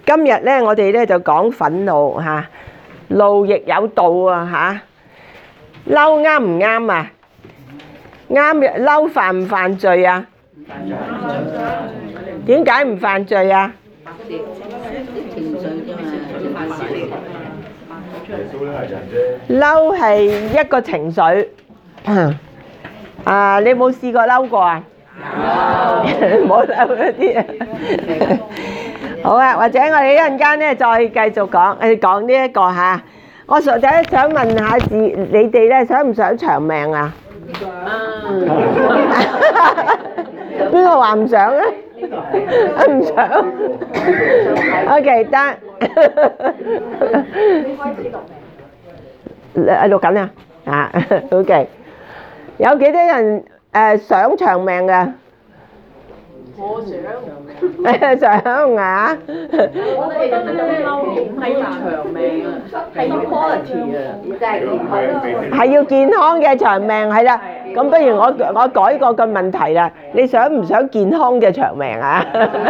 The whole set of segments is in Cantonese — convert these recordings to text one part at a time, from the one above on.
今日咧，我哋咧就講憤怒嚇，怒亦有道啊嚇。嬲啱唔啱啊？啱嘅，嬲犯唔犯罪啊？點解唔犯罪啊？嬲係一個情緒。你有冇試過嬲過啊？有。冇嬲嗰啲啊。好啊，或者我哋一陣間咧再繼續講，講呢一個嚇。我實際想問下你哋咧，想唔想長命啊？邊個話唔想咧？唔想。OK，得。錄緊啊！啊 ，OK。有幾多人想長命嘅？我想啊！ 我覺得咧嬲唔係長命啊，係 quality 啊， 係要健康嘅長命，係啦。咁不如我改個問題啦，你想唔想健康嘅長命啊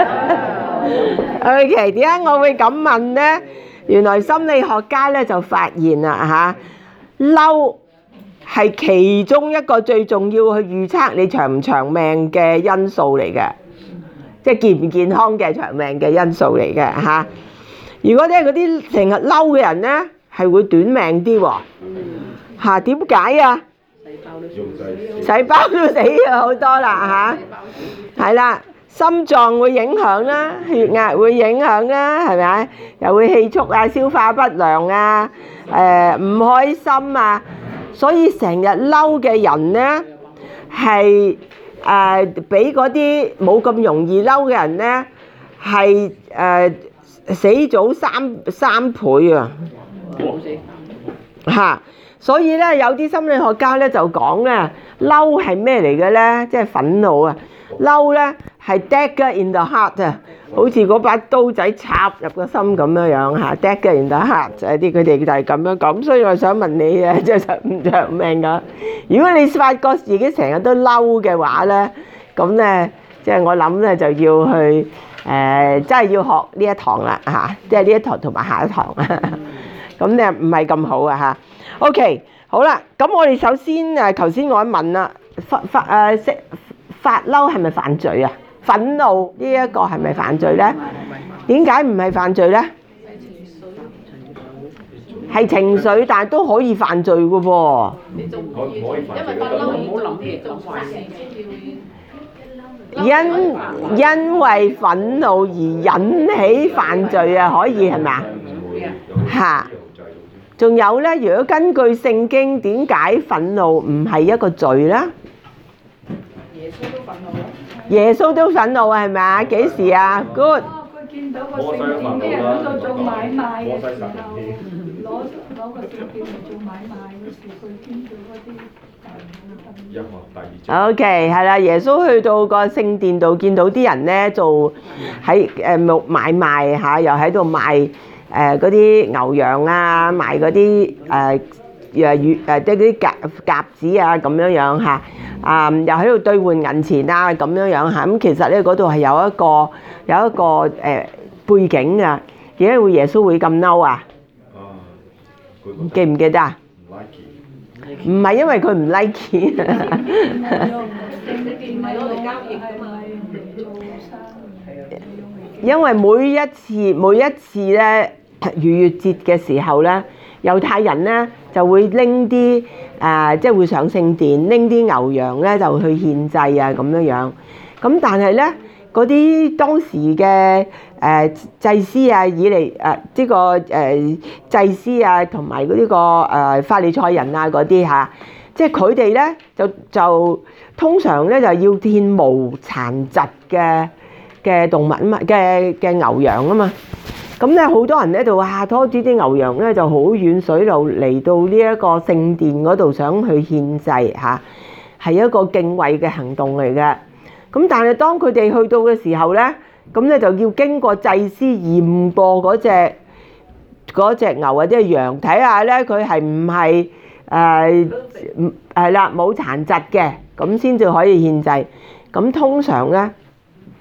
？OK， 點解我會咁問呢？原來心理學家咧就發現啦嚇，嬲係其中一個最重要去預測你長唔長命嘅因素嚟嘅。即係健唔健康嘅長命嘅因素嚟嘅嚇。如果咧嗰啲成日嬲嘅人咧，係會短命啲喎嚇。點解啊？細胞都死咗好多啦嚇。係啦，心臟會影響啦，血壓會影響啦，係咪？又會氣促啊、消化不良啊、唔開心啊。所以成日嬲嘅人咧係比嗰啲冇咁容易嬲嘅人咧，係死早三倍啊！嚇，所以咧有啲心理學家咧就講咧，嬲係咩嚟嘅咧？即係憤怒啊！嬲咧係 dagger in the heart 啊，好似嗰把刀仔插入個心咁樣樣嚇。dagger in the heart 佢哋就係咁樣講。所以我想問你啊，即係長唔長命㗎？如果你發覺自己成日都嬲嘅話咧，咁咧即係我諗咧就要去真係要學呢一堂啦嚇，即係呢一堂同埋下一堂咁咧唔係咁好啊嚇。OK， 好啦，咁我哋首先頭先我問啦，發嬲係咪犯罪啊？憤怒呢一個係咪犯罪咧？點解唔係犯罪咧？係情緒，但係都可以犯罪嘅喎。 你仲可以，因為不嬲唔好諗嘢，做壞事因為憤怒而引起犯罪啊，可以係咪啊？嚇！仲有咧，如果根據聖經，點解憤怒唔係一個罪咧？耶穌都憤怒啊，係咪啊？幾時啊 ？Good。 佢見到個聖殿啲人喺度做買賣嘅時候，攞個聖殿嚟做買賣嘅時候，佢見到嗰啲 OK， 係啦，耶穌去到個聖殿度，見到啲人咧做喺買賣嚇，又喺度賣嗰啲牛羊啊，賣嗰啲即係啲鴿子啊咁樣樣嚇，又喺度兌換銀錢啊咁樣樣嚇。咁其實咧嗰度係有一個背景㗎，點解會耶穌會咁嬲啊？記唔記得啊？唔係因為佢唔 like， 因為每一次咧逾越節嘅時候咧，猶太人咧就會拎啲即係會上聖殿拎啲牛羊咧就去獻祭啊咁樣樣。咁但係咧嗰啲當時嘅祭司啊，以嚟呢個祭司啊，同埋呢個法利賽人啊嗰啲嚇，即係佢哋咧就通常咧就要獻無殘疾嘅動物啊嘛，嘅牛羊啊嘛。咁咧好多人咧就話拖住啲牛羊咧就好遠水路嚟到呢一個聖殿嗰度想去獻祭嚇，係一個敬畏嘅行動嚟嘅。咁但係當佢哋去到嘅時候咧，咁咧就要經過祭司驗過嗰隻牛或者羊，睇下咧佢係唔係係啦冇殘疾嘅，咁先至可以獻祭。咁通常咧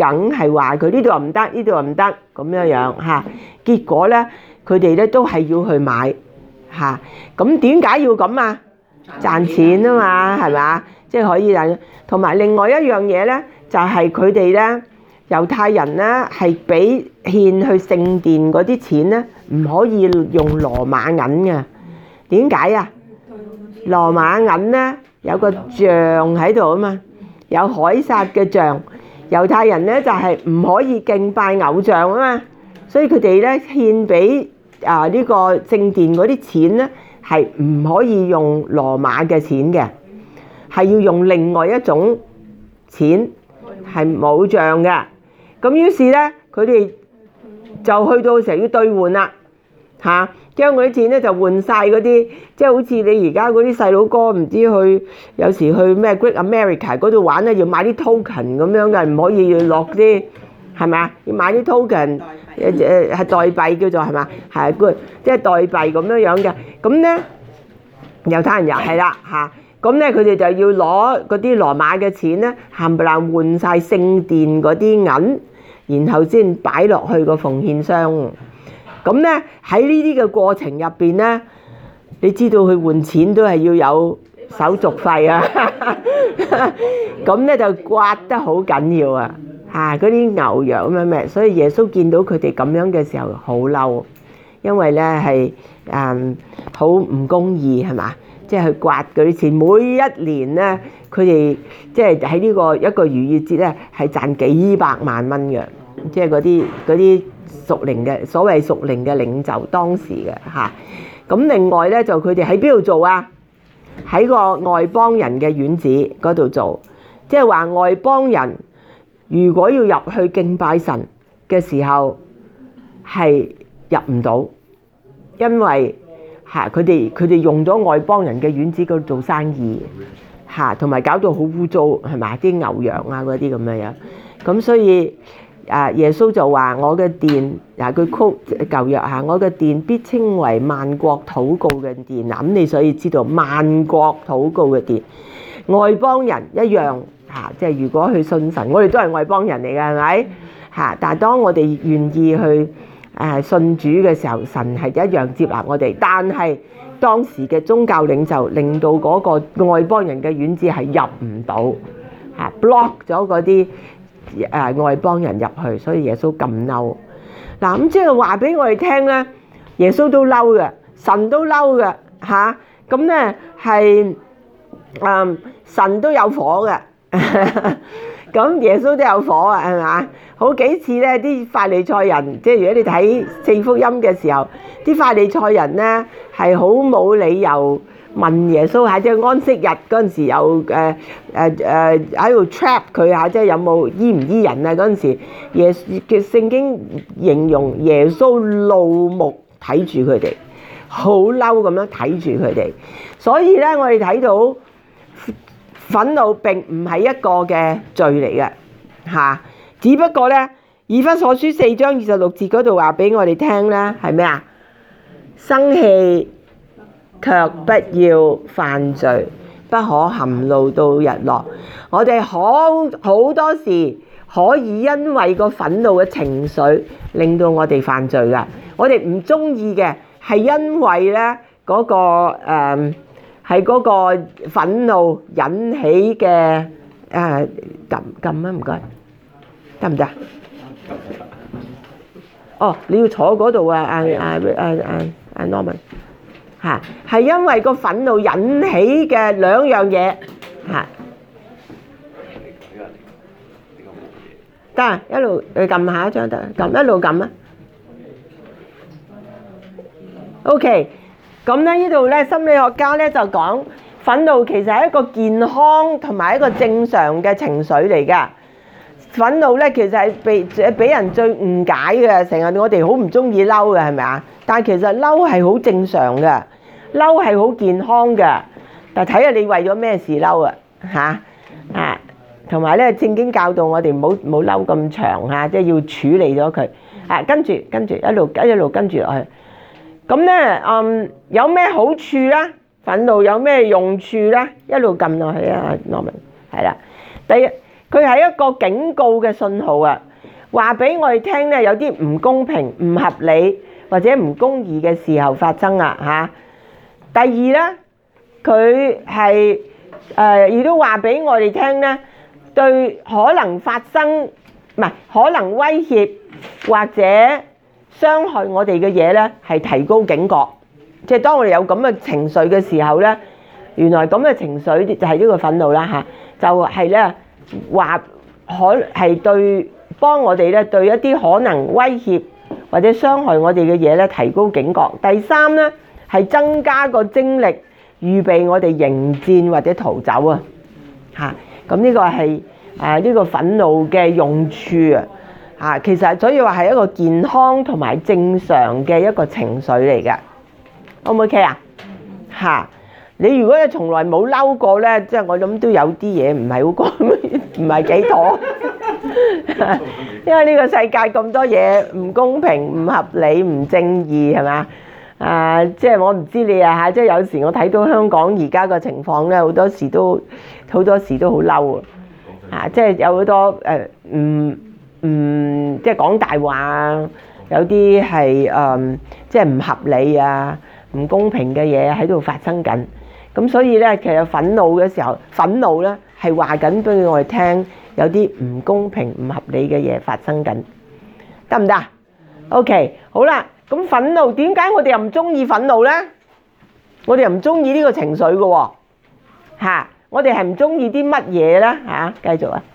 梗係話佢呢度又唔得，呢度又唔得咁樣樣嚇。結果咧，佢哋咧都係要去買嚇。咁點解要咁啊？賺錢啊嘛，係咪？即係可以賺。同埋另外一樣嘢咧，就係佢哋咧，猶太人咧係俾獻去聖殿嗰啲錢咧，唔可以用羅馬銀嘅。點解啊？羅馬銀咧有個像喺度啊嘛，有凱撒嘅像。猶太人咧就係唔可以敬拜偶像啊嘛，所以佢哋咧獻俾呢個聖殿嗰啲錢咧係唔可以用羅馬嘅錢嘅，係要用另外一種錢，係冇像嘅。咁於是咧佢哋就去到成日要兌換啦嚇，將嗰啲錢咧就換晒嗰啲，即係好似你而家嗰啲細佬哥唔知去有時去咩 Great America 嗰度玩咧，要買啲 token 咁樣嘅，唔可以落啲係咪啊？要買啲 token 係代幣叫做係嘛？係 good， 即係代幣咁樣樣嘅。咁咧猶太人又係啦嚇，咁咧佢哋就要攞嗰啲羅馬嘅錢咧，冚唪唥換晒聖殿嗰啲銀，然後先擺落去個奉獻箱。咁咧喺呢啲嘅過程入邊咧，你知道佢換錢都係要有手續費啊，咁咧就刮得好緊要啊嚇！嗰啲牛羊咁樣咩，所以耶穌見到佢哋咁樣嘅時候好嬲，因為咧係好唔公義係嘛？即係去刮嗰啲錢，每一年咧佢哋即係喺呢個一個逾越節咧係賺幾百萬蚊嘅，即係嗰啲屬靈嘅所謂屬靈嘅領袖當時嘅嚇。咁另外咧就佢哋喺邊度做啊？喺個外邦人嘅院子嗰度做，即係話外邦人如果要入去敬拜神嘅時候係入唔到，因為嚇佢哋用咗外邦人嘅院子嗰度做生意嚇，同埋搞到好污糟係咪？啲牛羊啊嗰啲咁樣樣，咁所以耶穌就話：我嘅殿佢曲舊約嚇，我嘅殿必稱為萬國禱告嘅殿。咁你所以知道萬國禱告嘅殿，外邦人一樣嚇，即係如果去信神，我哋都係外邦人嚟嘅係咪嚇？但係當我哋願意去信主嘅時候，神係一樣接納我哋。但係當時嘅宗教領袖令到嗰個外邦人嘅院子係入唔到嚇 ，block 咗嗰啲外邦人入去，所以耶穌咁嬲。嗱咁即係話俾我哋聽咧，耶穌都嬲嘅，神都嬲嘅嚇。咁咧係神都有火嘅，咁耶穌都有火啊，係咪？好幾次咧，啲法利賽人，即係如果你睇四福音嘅時候，啲法利賽人咧係好冇理由問耶穌嚇，即係安息日嗰陣時又喺度 trap 佢嚇，即係有冇醫唔醫人啊？嗰陣時耶嘅聖經形容耶穌怒目睇住佢哋，好嬲咁樣睇住佢哋，所以咧我哋睇到憤怒並唔係一個嘅罪嚟嘅嚇，只不過咧以弗所書4章26節嗰度話俾我哋聽咧係咩啊？生氣卻不要犯罪，不可含怒到日落。我哋好多時可以因為個憤怒嘅情緒令到我哋犯罪噶。我哋唔中意嘅係因為咧嗰個係嗰個憤怒引起嘅撳啊，唔該，得唔得？哦，你要坐嗰度啊Norman 嚇，係因為個憤怒引起嘅兩樣嘢嚇。得，一路撳下一張得，一路撳啊。OK， 咁咧呢度咧心理學家咧就講憤怒其實係一個健康同埋一個正常嘅情緒嚟㗎。憤怒咧其實係俾人最誤解嘅，成日我哋好唔中意嬲嘅係咪啊？但係其實嬲係好正常嘅，嬲係好健康嘅。但睇下你為咗咩事嬲啊嚇同埋咧聖經教導我哋唔好嬲咁長嚇，即係要處理咗佢跟住一路跟住落去。咁咧有咩好處咧？憤怒有咩用處咧？一路撳落去啊，Norman，係啦。 佢係一個警告嘅信號啊，話俾我哋聽咧，有啲唔公平、唔合理或者唔公義嘅時候發生啊嚇。第二咧，佢係亦都話俾我哋聽咧，對可能發生唔係可能威脅或者傷害我哋嘅嘢咧，係提高警覺。即係當我哋有咁嘅情緒嘅時候咧，原來咁嘅情緒就係呢個憤怒啦嚇，就係咧話係對幫我哋咧對一啲可能威脅或者傷害我哋嘅嘢咧提高警覺。第三咧係增加個精力，預備我哋迎戰或者逃走啊嚇。咁呢個係呢個憤怒嘅用處啊嚇。其實所以話係一個健康同埋正常嘅一個情緒嚟嘅。O 唔 OK 啊？嚇！你如果你從來冇嬲過咧，即係我諗都有啲嘢唔係好講，唔係幾妥。因為呢個世界咁多嘢唔公平、唔合理、唔正義，係嘛？即係我唔知你啊嚇，即係有時我睇到香港而家個情況咧，好多時都好嬲啊！即係有好多即係講大話啊，有啲係即係唔合理啊、唔公平嘅嘢喺度發生緊。咁所以咧，其實憤怒嘅時候，憤怒咧係話緊俾我哋聽，有啲唔公平、唔合理嘅嘢發生緊，得唔得？OK，好啦，咁憤怒點解我哋又唔中意憤怒咧？我哋又唔中意呢個情緒嘅喎，嚇！我哋係唔中意啲乜嘢咧？嚇，繼續啊！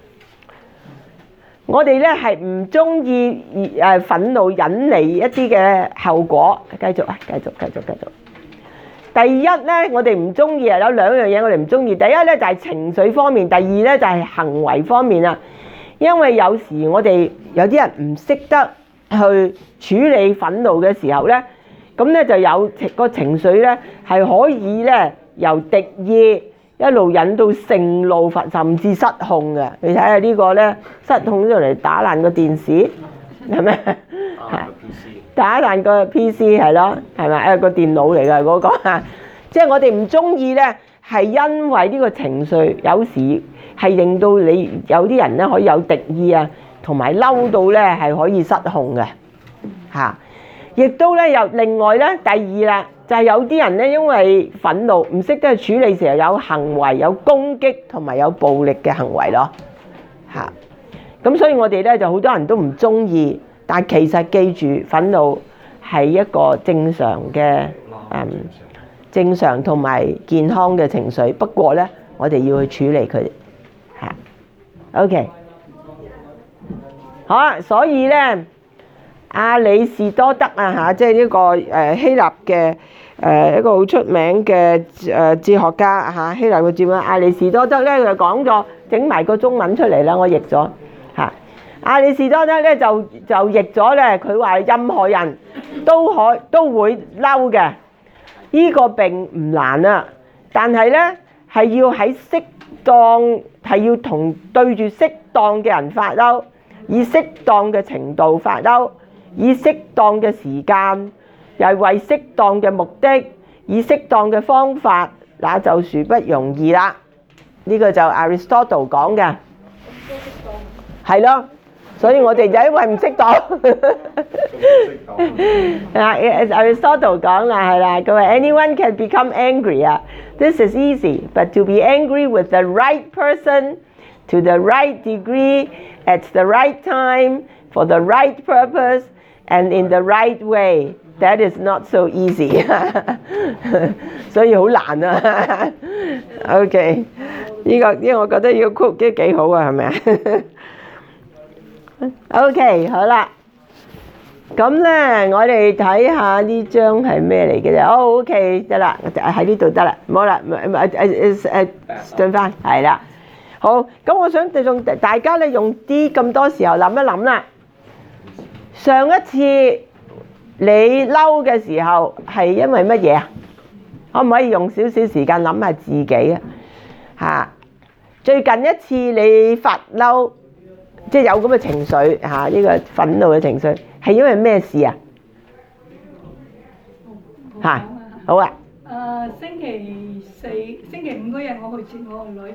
我哋咧係唔中意憤怒引嚟一啲嘅後果。繼續啊！繼續。第一咧，我哋唔中意有兩樣嘢我哋唔中意。第一咧就係情緒方面，第二咧就係行為方面啊。因為有時我哋有啲人唔識得去處理憤怒嘅時候咧，咁咧就有個情緒咧係可以咧由敵意一路引到盛怒，甚至失控嘅。你睇下呢個咧，失控咗嚟打爛個電視，係咪？打爛個 PC 係咯，係咪？個電腦嚟㗎嗰個啊！即係我哋唔中意咧，係因為呢個情緒有時係令到你有啲人咧可以有敵意啊，同埋嬲到咧係可以失控嘅嚇。亦都咧又另外咧，第二啦，就係有啲人咧因為憤怒唔識得處理時候，有行為有攻擊同埋有暴力嘅行為咯嚇。咁所以我哋咧就好多人都唔中意。但其實記住，憤怒係一個正常嘅正常同埋健康嘅情緒。不過咧，我哋要去處理佢嚇。OK， 好啊。所以咧，亞里士多德啊嚇，即係呢個希臘嘅一個好出名嘅哲學家嚇，希臘嘅哲學家亞里士多德咧就講咗，整埋個中文出嚟啦，我譯咗嚇。亞里士多德咧就譯咗咧，佢話任何人都會嬲嘅，呢個並唔難啊。但係咧係要喺適當，係要對住適當嘅人發嬲，以適當嘅程度發嬲，以適當嘅時間，又係為適當嘅目的，以適當嘅方法，那就殊不容易啦。呢個就 Aristotle 講嘅，係咯。所以我哋就因為唔識當，Aristotle 講啦，係啦，佢話 anyone can become angry 啊 ，this is easy, but to be angry with the right person, to the right degree, at the right time, for the right purpose, and in the right way, that is not so easy 。所以好難啊。OK， 呢個我覺得呢個 quote 都幾好啊，係咪啊？OK， 好啦，咁咧我哋睇下呢張係咩嚟嘅啫。OK， 得啦，喺呢度得啦，冇啦，進翻係啦。好，咁我想用大家咧用啲咁多時候諗一諗啦。上一次你嬲嘅時候係因為乜嘢啊？可唔可以用少少時間諗下自己啊？嚇，最近一次你發嬲，即係有咁嘅情緒嚇，呢個憤怒嘅情緒係因為咩事啊？嚇，好啊。 星期五嗰日我去接我個女，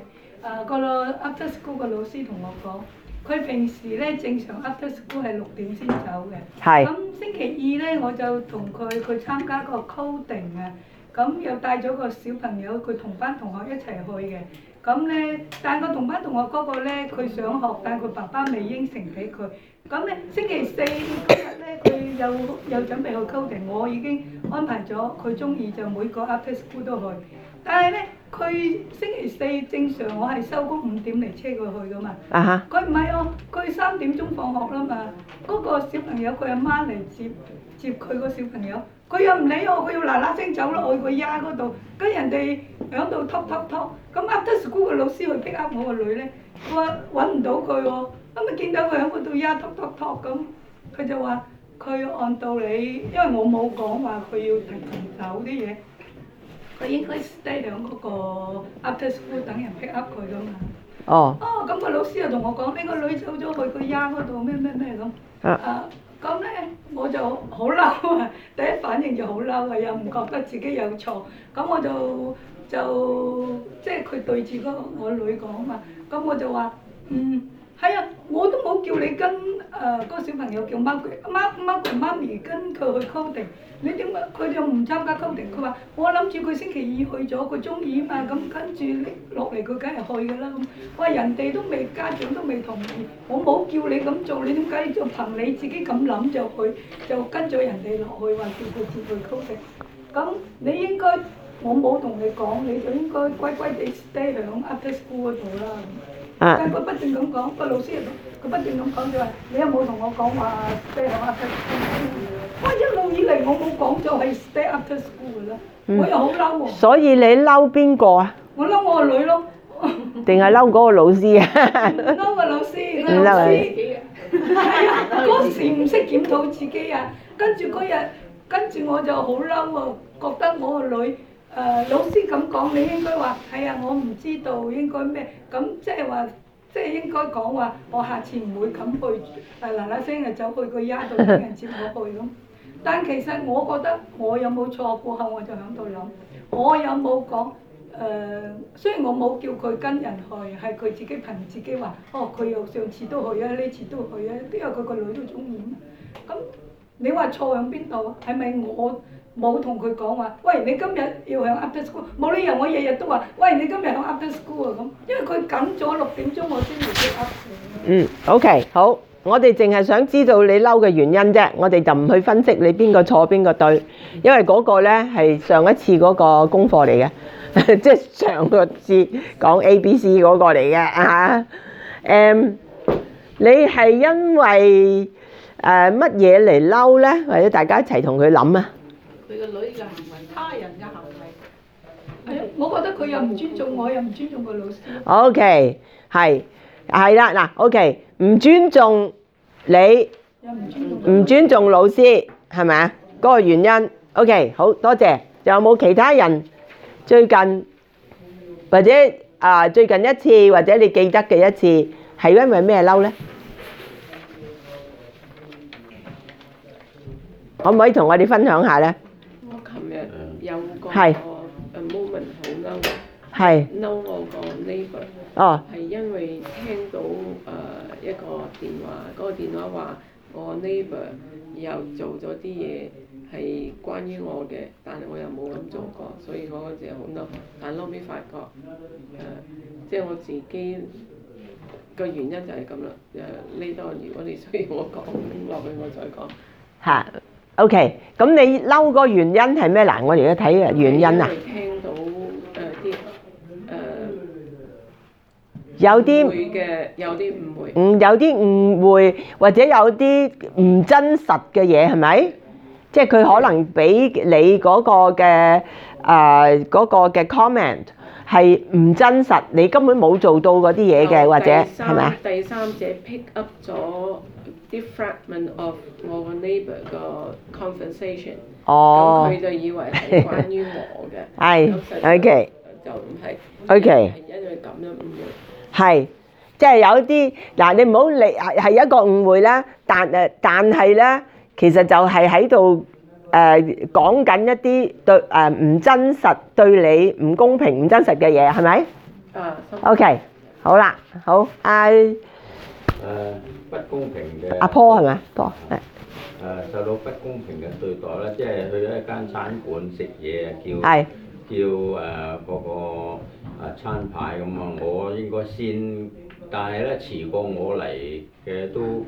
個 after school 個老師同我講，佢平時咧正常 after school 係6點先走嘅。 係。 咁星期二咧我就同佢參加個 coding 啊，咁又帶咗個小朋友，佢同班同學一齊去嘅。咁咧，但個同班同學嗰個咧，佢想學，但佢爸爸未應承俾佢。咁咧，星期四嗰日咧，佢又準備去 coding，我已經安排咗，佢中意就每個 after school 都去。但係咧，佢星期四正常我係收工5點嚟車佢去噶嘛。 啊哈。 佢唔係哦，佢3點鐘放學啦嘛。嗰個小朋友佢阿媽嚟接佢個小朋友。佢又唔理我，佢要嗱嗱聲走落去個丫嗰度，跟人哋喺度拖。咁 after school 嘅老師去 pick up 我個女咧，佢話揾唔到佢喎，咁啊見到佢喺嗰度丫拖咁，佢就話佢按道理，因為我冇講話佢要提前走啲嘢，佢應該 stay 喺嗰個 after school 等人 pick up 佢噶嘛。 哦。 咁個老師又同我講：你個女走咗去個丫嗰度咩咁。咁咧我就好嬲啊！第一反應就好嬲啊，又唔覺得自己有錯，咁我就即係佢對住我女講嘛，咁我就話係啊，我都冇叫你跟嗰個小朋友叫媽咪跟佢去 coding，你點解佢就唔參加 coding？佢話我諗住佢星期二去咗，佢中意嘛，咁跟住落嚟佢梗係去㗎啦咁。我話人哋都未，家長都未同意，我冇叫你咁做，你點解就憑你自己咁諗就去，就跟咗人哋落去話叫佢接去 coding？咁你應該我冇同你講，你就應該乖乖地 stay 喺 after school 嗰度啦。但係佢不斷咁講，個老師又佢不斷咁講就話：你有冇同我講話 stay 喺 after school？我一路以嚟我冇講就係 stay after school 㗎啦，我又好嬲喎。 所以你嬲邊個啊？ 我嬲我個女咯。 定係嬲嗰個老師啊？ 嬲個老師，個老師係啊，嗰時唔識檢討自己啊，跟住我就好嬲喎，覺得我個女。老師咁講，你應該話係啊，我唔知道應該咩，咁即係應該講話，我下次唔會咁去，嗱嗱聲就走去個丫度等人接我去咁。但其實我覺得我有冇錯，過後我就喺度諗，我有冇講雖然我冇叫佢跟人去，係佢自己憑自己話，佢又上次都去啊，呢次都去啊，因為佢個女都中意嘛。咁你話錯喺邊度？係咪我？冇同佢講話，喂！你今日要喺 after school，冇理由我日日都話，喂！你今日喺 after school 啊咁，因為佢緊咗6點鐘我先至 pick up。 OK， 好，我哋淨係想知道你嬲嘅原因啫，我哋就唔去分析你邊個錯邊個對，因為嗰個咧係上一次嗰個功課嚟嘅，即係上個次講 ABC 嗰個嚟嘅嚇。你係因為乜嘢嚟嬲咧？或者大家一齊同佢諗啊？ 佢個女嘅行為，他人嘅行為。 係啊，我覺得佢又唔尊重我，又唔尊重個老師。 OK，係啦，嗱 ，OK， 唔尊重你， 又唔尊重老師，係咪啊？嗰個原因 ，OK， 好多謝。仲有冇其他人最近或者最近一次或者你記得嘅一次係因為咩嬲咧？可唔可以同我哋分享下咧？ 有個 moment 好嬲，嬲我個 neighbor，係因為聽到一個電話，嗰個電話話我 neighbor 又做咗啲嘢係關於我嘅，但係我又冇咁做過，所以我嗰時好嬲。但係後尾發覺即係我自己個原因就係咁啦。呢度如果你需要我講落去，我再講。 嚇。OK， 咁你嬲個原因係咩？嗱，我哋而家睇原因啊。 聽到有啲會嘅，有啲唔會。 有啲誤會或者有啲唔真實嘅嘢係咪？即係佢可能俾你嗰個嘅 comment 係唔真實，你根本冇做到嗰啲嘢嘅，或者係咪啊？ 第三者 pick up 咗啲 fragment of 我個 neighbor 個 conversation， 咁佢就以為係關於我嘅， 係 OK， 就唔係 OK， 係因為咁樣誤會。 係，即係有啲嗱，你唔好理係一個誤會啦，但係咧，其實就係喺度講緊一啲對唔真實對你唔公平唔真實嘅嘢，係咪？OK， 好啦，好不公平嘅阿坡係咪？坡係受到不公平嘅對待啦，即係去咗一間餐館食嘢係叫嗰個餐牌咁啊，我應該先，但係咧遲過我嚟嘅都，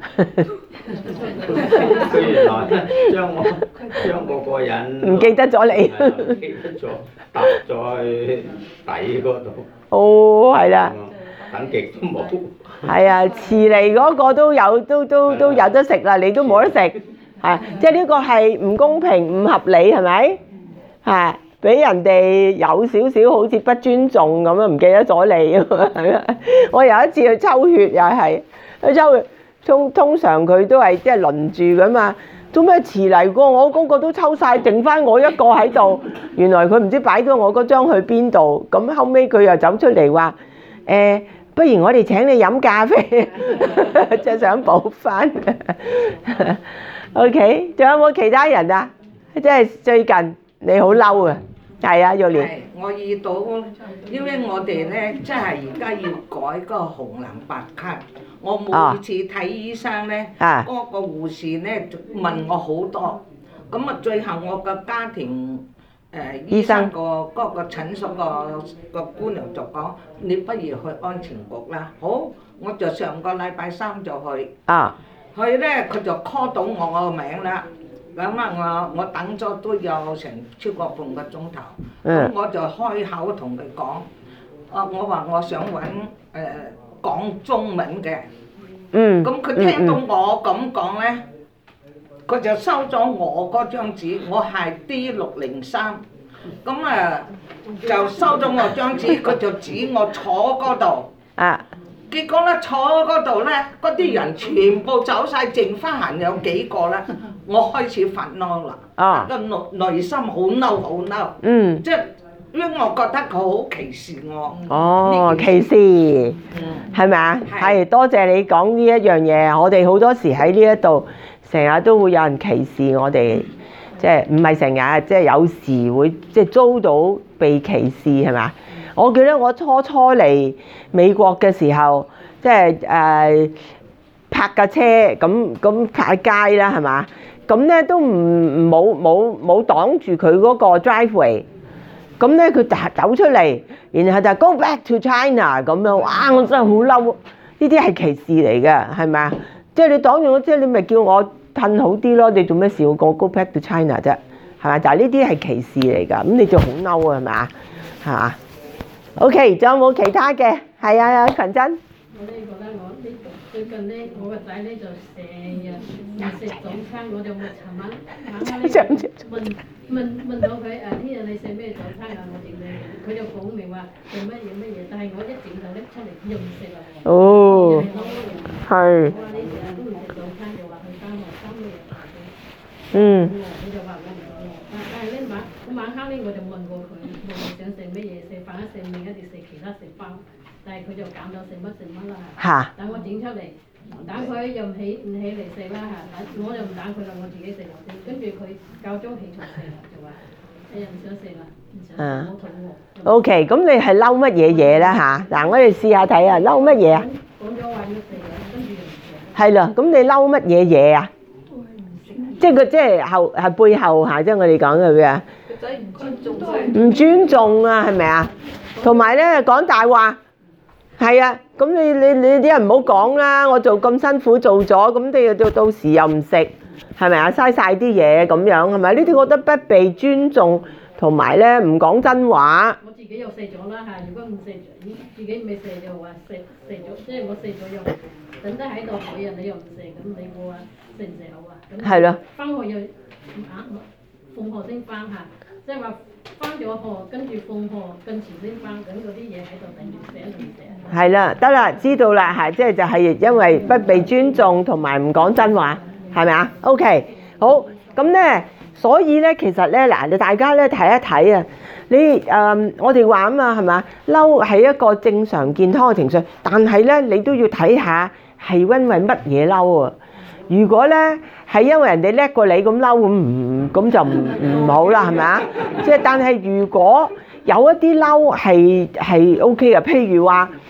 佢原來將嗰個人唔記得咗你， 唔記得咗搭咗去底嗰度， 哦係啦， 等極都冇。 係啊，遲嚟嗰個都有都有得食啦，你都冇得食，係即係呢個係唔公平唔合理係咪？係。俾人哋有少少好似不尊重咁樣，唔記得咗你係啊！我有一次去抽血又係去抽血，通常佢都係即係輪住㗎嘛。做咩遲嚟過？我嗰個都抽晒，剩翻我一個喺度。原來佢唔知擺咗我嗰張去邊度。咁後尾佢又走出嚟話：不如我哋請你飲咖啡，即係想補翻。OK， 仲有冇其他人啊？即係最近。你好嬲啊！係啊，玉蓮。 係，我遇到，因為我哋咧，即係而家要改嗰個紅藍白卡。我每次睇醫生咧，嗰個護士咧問我好多，咁啊最後我個家庭醫生嗰個診所個姑娘就講：你不如去安全局啦。好，我就上個禮拜三就去。去咧，佢就 call 到我個名啦。咁啊，我等咗都有成超過半個鐘頭，咁我就開口同佢講，我話我想揾講中文嘅，咁佢聽到我咁講咧，佢就收咗我嗰張紙，我係 D603，咁啊就收咗我張紙，佢就指我坐嗰度。結果咧坐嗰度咧，嗰啲人全部走晒，剩翻閒有幾個咧，我開始發嬲啦，個內心好嬲好嬲，即係因為我覺得佢好歧視我。 哦，歧視，係咪啊？係，多謝你講呢一樣嘢。我哋好多時喺呢一度，成日都會有人歧視我哋，即係唔係成日，即係有時會即係遭到被歧視係咪？我記得我初嚟美國嘅時候，即係泊架車咁泊街啦，係嘛？咁咧都冇擋住佢嗰個 driveway， 咁咧佢走出嚟，然後就 go back to China 咁樣，哇！我真係好嬲，呢啲係歧視嚟嘅，係咪啊？即係你擋住我，即係你咪叫我褪好啲咯，你做咩事要我 go back to China 啫？係咪？但係呢啲係歧視嚟㗎，咁你就好嬲啊，係咪啊？係嘛？OK， 仲有冇其他嘅？係啊，群珍。 我呢個咧，我呢最近咧，我個仔咧就成日唔食早餐，我就尋晚問到佢聽日你食咩早餐啊？我整咩？佢就講明話做乜嘢，但係我一整就拎出嚟又唔食啦。 哦，係。 我話你成日都唔食早餐，又話去翻學生咩嘢？佢就話我唔講我，但係咧晚黑咧我就問過佢，我想食乜嘢？食飯食麵一定食其他食包，但係佢就揀咗食乜啦嚇。等我整出嚟，等佢又唔起嚟食啦嚇，我就唔等佢啦，我自己食落先。跟住佢夠鐘起床食啦，就話哎呀唔想食啦，唔想食，好肚餓。 OK， 咁你係嬲乜嘢嘢咧嚇？嗱，我哋試下睇啊，嬲乜嘢啊？ 講咗話要食嘅，跟住又唔食。 係啦，咁你嬲乜嘢嘢啊？即係佢即係背後嚇，即係我哋講嘅咩啊？唔尊重啊，係咪啊？同埋咧講大話，係啊，咁你啲人唔好講啦，我做咁辛苦做咗，咁你又到時又唔食，係咪啊？嘥晒啲嘢咁樣，係咪？呢啲我覺得不被尊重，同埋咧唔講真話。 我自己又食咗啦嚇，如果唔食，自己未食就話食咗，即係我食咗又等得喺度，每日你又唔食，咁你冇話食唔食好啊？ 係咯。 翻學又放學先翻嚇。即係話翻咗學，跟住放學跟前先翻，咁嗰啲嘢喺度等住寫嚟寫。係啦，得啦，知道啦，係即係就係因為不被尊重同埋唔講真話，係咪啊 ？OK， 好，咁咧，所以咧，其實咧嗱，大家咧睇一睇啊，你我哋話啊嘛，係咪？嬲係一個正常健康嘅情緒，但係咧你都要睇下係因為乜嘢嬲啊？如果咧係因為人哋叻過你咁嬲咁就唔好啦，係咪啊？即係但係如果有一啲嬲係 OK 嘅，譬如話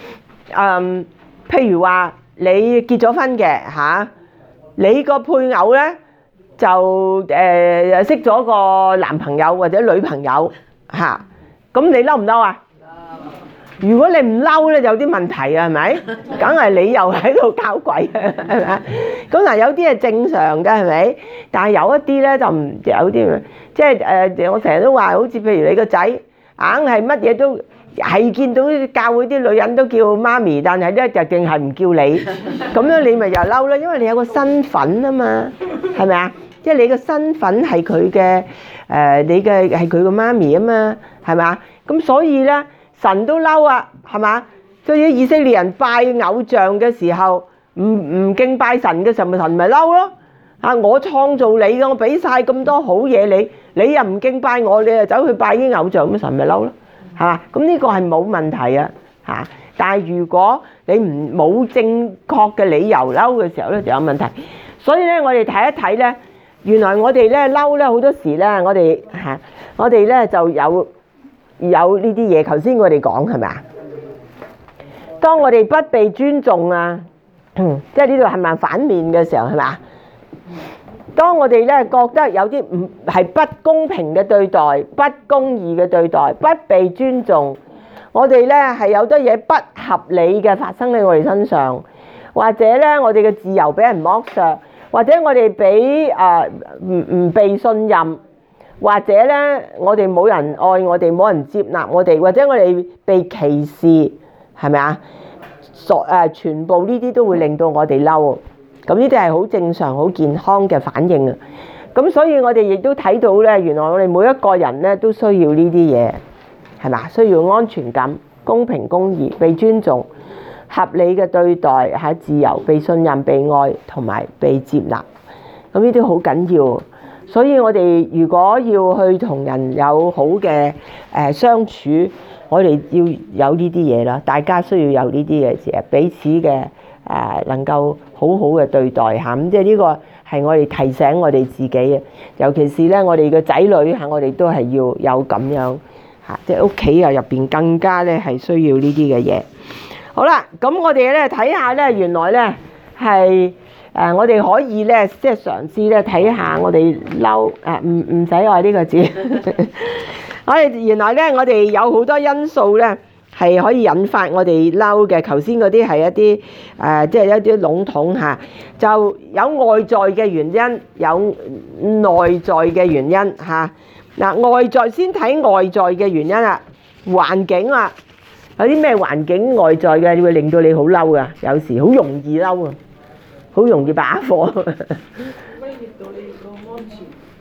譬如話你結咗婚嘅嚇，你個配偶咧就識咗個男朋友或者女朋友嚇，咁你嬲唔嬲啊？如果你唔嬲咧，有啲問題啊，係咪？梗係你又喺度搞鬼啊，係咪？咁嗱，有啲係正常嘅，係咪？但係有一啲咧就唔有啲，即係我成日都話，好似譬如你個仔，硬係乜嘢都係見到教會啲女人都叫媽咪，但係咧就淨係唔叫你，咁樣你咪又嬲啦，因為你有個身份啊嘛，係咪啊？即係你個身份係佢嘅你嘅係佢個媽咪啊嘛，係咪啊？咁所以咧。神都嬲啊，係嘛？所以以色列人拜偶像嘅時候，唔敬拜神嘅時候，神咪嬲咯。啊，我創造你嘅，我俾晒咁多好嘢你，你又唔敬拜我，你又走去拜啲偶像，咁神咪嬲咯，係嘛？咁呢個係冇問題啊，嚇！但係如果你冇正確嘅理由嬲嘅時候咧，就有問題。所以咧，我哋睇一睇咧，原來我哋咧嬲咧好多時咧，我哋咧就有呢啲嘢，頭先我哋講係咪啊？當我哋不被尊重啊，即係呢度係咪反面嘅時候係咪啊？當我哋咧覺得有啲唔係不公平嘅對待、不公義嘅對待、不被尊重，我哋咧係有啲嘢不合理嘅發生喺我哋身上，或者咧我哋嘅自由俾人剝削，或者我哋俾唔被信任。或者咧，我哋冇人愛我哋，冇人接納我哋，或者我哋被歧視，係咪啊？全部呢啲都會令到我哋嬲，咁呢啲係好正常、好健康嘅反應啊！咁所以我哋亦都睇到咧，原來我哋每一個人咧都需要呢啲嘢，係嘛？需要安全感、公平公義、被尊重、合理嘅對待、係自由、被信任、被愛同埋被接納，咁呢啲好緊要。所以我哋如果要去同人有好嘅相處，我哋要有呢啲嘢啦。大家需要有呢啲嘢，其實彼此嘅能夠好好嘅對待嚇。咁即係呢個係我哋提醒我哋自己嘅，尤其是咧我哋嘅仔女嚇，我哋都係要有咁樣嚇，即係屋企啊入邊更加咧係需要呢啲嘅嘢。好啦，咁我哋咧睇下咧，原來咧係。我哋可以咧，即係嘗試咧睇下我哋嬲唔使愛呢個字。我哋原來咧，我哋有好多因素咧，係可以引發我哋嬲嘅。頭先嗰啲係一啲即係一啲籠統嚇，就有外在嘅原因，有內在嘅原因嚇。嗱，外在先睇外在嘅原因啦，環境啊，有啲咩環境外在嘅會令到你好嬲噶？有時好容易嬲啊！好容易把火， 威脅到你個安全。